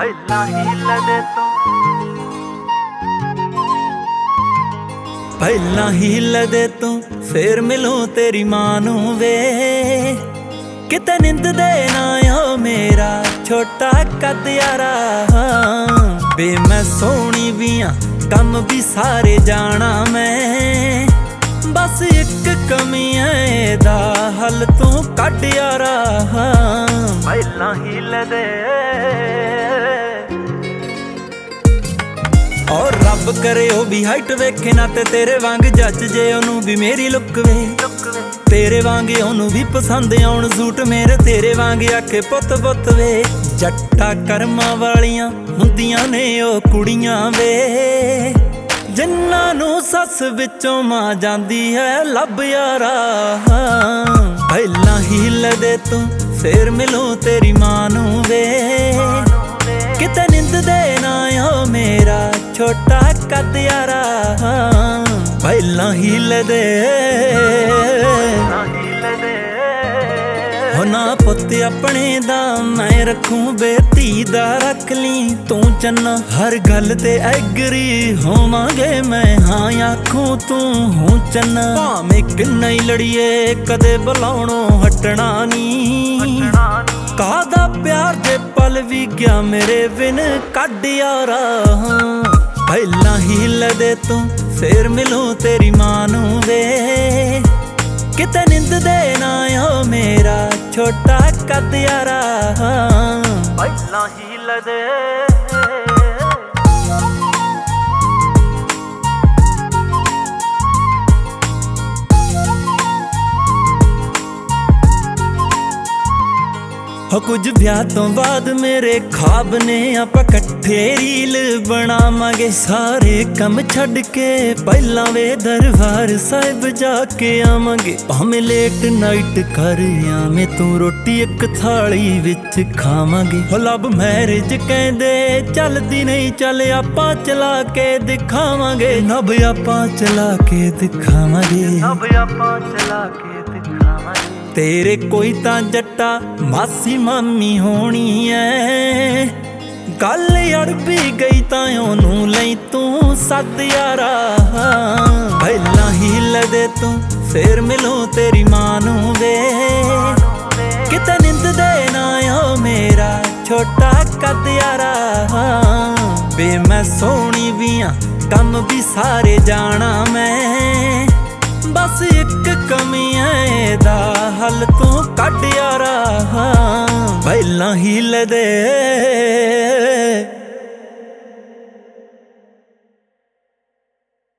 ਪਹਿਲਾਂ ਹੀਲ ਦੇ ਤੂੰ ਫੇਰ ਮਿਲੂੰ ਤੇਰੀ ਮਾਂ ਨੂੰ ਵੇ। ਕਿਤੇ ਨਿੰਦ ਦੇ ਨਾ ਓ ਮੇਰਾ ਛੋਟਾ ਕੱਦ ਯਾਰਾ ਵੇ। ਮੈਂ ਸੋਹਣੀ ਵੀ ਆਂ ਕੰਮ ਵੀ ਸਾਰੇ ਜਾਣਾ ਮੈਂ, ਬਸ ਇੱਕ ਕਮੀ ਐ ਇਹਦਾ ਹੱਲ ਤੂੰ ਕੱਢ ਯਾਰਾ। ਪਹਿਲਾਂ ਹੀਲ ਦੇ ਔਰ ਰੱਬ ਕਰੇ ਉਹ ਵੀ ਹਾਈਟ ਵੇਖੇ ਨਾ ਤੇ ਤੇਰੇ ਵਾਂਗ ਜੱਜ ਜੇ ਉਹਨੂੰ ਵੀ ਮੇਰੀ ਲੁੱਕ ਵੇ। ਤੇਰੇ ਵਾਂਗ ਉਹਨੂੰ ਵੀ ਪਸੰਦ ਆਉਣ ਸੂਟ ਮੇਰੇ, ਤੇਰੇ ਵਾਂਗ ਆਖੇ ਪੁੱਤ ਪੁੱਤ ਵੇ। ਜੱਟਾ ਕਰਮਾਂ ਵਾਲੀਆਂ ਹੁੰਦੀਆਂ ਨੇ ਉਹ ਕੁੜੀਆਂ ਵੇ, ਜਿੰਨਾਂ ਨੂੰ ਸੱਸ ਵਿੱਚੋਂ ਮਾਂ ਜਾਂਦੀ ਹੈ ਲੱਭ ਯਾਰਾ। ਪਹਿਲਾਂ ਹੀਲ ਦੇ ਤੂੰ ਫੇਰ ਮਿਲੂੰ ਤੇਰੀ ਮਾਂ ਨੂੰ ਵੇ। ਕਿਤੇ ਨਿੰਦ ਦੇ ਨਾ ਓ ਮੇਰਾ ਛੋਟਾ ਕੱਦ ਯਾਰਾ। ਪਹਿਲਾਂ ਹੀਲ ਦੇ ਹੋ ਨਾ ਪੁੱਤ ਆਪਣੇ ਦਾ ਮੈਂ ਰੱਖੂੰ ਵੇ, ਧੀ ਦਾ ਰੱਖ ਲਈ ਤੂੰ ਚੰਨਾ। ਹਰ ਗੱਲ ਤੇ ਐਗਰੀ ਹੋਵਾਂਗੇ ਮੈਂ ਹਾਂ ਆਖੂੰ ਤੂੰ ਹੂੰ ਚੰਨਾ। ਭਾਵੇਂ ਕਿੰਨਾ ਹੀ ਲੜੀਏ ਕਦੇ ਬੁਲਾਉਣੋਂ ਹਟਣਾ ਨੀ। ਕਾਹਦਾ ਪਿਆਰ ਜੇ ਪਲ ਵੀ ਗਿਆ ਮੇਰੇ ਬਿਨ ਕੱਢ ਯਾਰਾ। ਪਹਿਲਾਂ ਹੀਲ ਦੇ ਤੂੰ ਫੇਰ ਮਿਲੂੰ ਤੇਰੀ ਮਾਂ ਨੂੰ ਵੇ। ਕਿਤੇ ਨਿੰਦ ਦੇ ਨਾ ਓ ਮੇਰਾ ਛੋਟਾ ਕੱਦ ਯਾਰਾ। ਪਹਿਲਾਂ ਹੀਲ ਦੇ ਹੋ ਕੁਝ ਵਿਆਹ ਤੋਂ ਬਾਅਦ ਮੇਰੇ ਖਾਬ ਨੇ ਆਪਾਂ ਇਕੱਠੇ ਰੀਲ ਬਣਾਵਾਂਗੇ। ਸਾਰੇ ਕੰਮ ਛੱਡ ਕੇ ਪਹਿਲਾਂ ਵੇ ਦਰਬਾਰ ਸਾਹਿਬ ਜਾ ਕੇ ਆਵਾਂਗੇ। ਭਾਵੇਂ ਲੇਟ ਨਾਈਟ ਕਰ ਆਵੇਂ ਤੂੰ ਰੋਟੀ ਇੱਕ ਥਾਲੀ ਵਿੱਚ ਖਾਵਾਂਗੇ। ਹੋ ਲਵ ਮੈਰਿਜ ਕਹਿੰਦੇ ਚੱਲਦੀ ਨਹੀਂ, ਚੱਲ ਆਪਾਂ ਚਲਾ ਕੇ ਦਿਖਾਵਾਂਗੇ। ਨਭ ਆਪਾਂ ਚਲਾ ਕੇ ਦਿਖਾਵਾਂਗੇ। ਤੇਰੇ ਕੋਈ ਤਾਂ ਜੱਟਾ ਮਾਸੀ ਮਾਮੀ ਹੋਣੀ ਐ, ਗੱਲ ਅੜ ਵੀ ਗਈ ਤਾਂ ਉਹਨੂੰ ਲਈ ਤੂੰ ਸੱਦ ਯਾਰਾ। ਪਹਿਲਾਂ ਹੀਲ ਦੇ ਤੂੰ ਫੇਰ ਮਿਲੂੰ ਤੇਰੀ ਮਾਂ ਨੂੰ ਵੇ। ਕਿਤੇ ਨਿੰਦ ਦੇ ਨਾ ਓ ਮੇਰਾ ਛੋਟਾ ਕੱਦ ਯਾਰਾ ਵੇ। ਮੈਂ ਸੋਹਣੀ ਵੀ ਆਂ ਕੰਮ ਵੀ ਸਾਰੇ ਜਾਣਾ ਮੈਂ, ਬਸ ਇੱਕ ਕਮੀ ਐ ਇਹਦਾ ਹੱਲ ਤੂੰ ਕੱਢ ਯਾਰਾ। ਪਹਿਲਾਂ ਹੀਲ ਦੇ